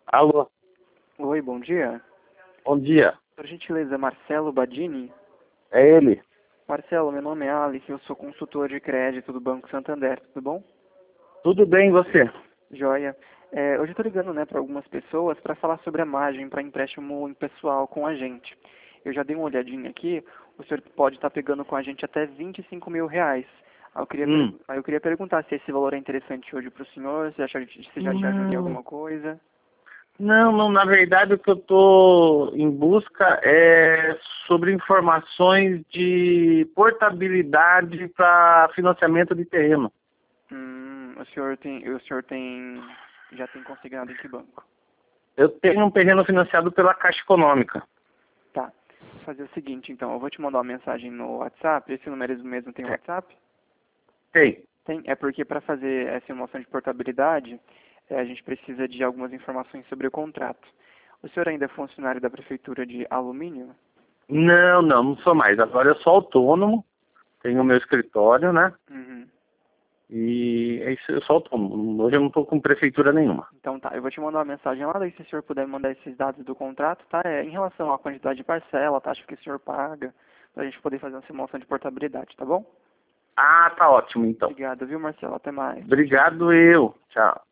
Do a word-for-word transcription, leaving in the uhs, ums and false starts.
Alô, Oi, bom dia. bom dia. Por gentileza, Marcelo Badini? É ele? Marcelo, meu nome é Alice, eu sou consultor de crédito do Banco Santander, tudo bom? Tudo bem, e você? Joia. É, hoje eu estou ligando né, para algumas pessoas para falar sobre a margem para empréstimo pessoal com a gente. Eu já dei uma olhadinha aqui, o senhor pode estar pegando com a gente até vinte e cinco mil reais. Aí eu queria, per- Hum. aí eu queria perguntar se esse valor é interessante hoje para o senhor, se, acha, se já te ajuda em Não, alguma coisa. não, não, na verdade o que eu estou em busca é sobre informações de portabilidade para financiamento de terreno. Hum, o senhor tem, o senhor tem, já tem consignado em que banco? Eu tenho um terreno financiado pela Caixa Econômica. Tá. Vou fazer o seguinte, então. Eu vou te mandar uma mensagem no WhatsApp. Esse número mesmo tem WhatsApp? Tem. Tem. É porque para fazer essa simulação de portabilidade, eh, a gente precisa de algumas informações sobre o contrato. O senhor ainda é funcionário da Prefeitura de Alumínio? Não, não, não sou mais. Agora eu sou autônomo, tenho o meu escritório, né? Uhum. E é isso, eu sou autônomo. Hoje eu não estou com prefeitura nenhuma. Então tá, eu vou te mandar uma mensagem lá, daí se o senhor puder me mandar esses dados do contrato, tá? É, em relação à quantidade de parcela, a taxa que o senhor paga, pra gente poder fazer uma simulação de portabilidade, tá bom? Ah, tá ótimo então. Obrigado, viu, Marcelo? Até mais. Obrigado eu. Tchau.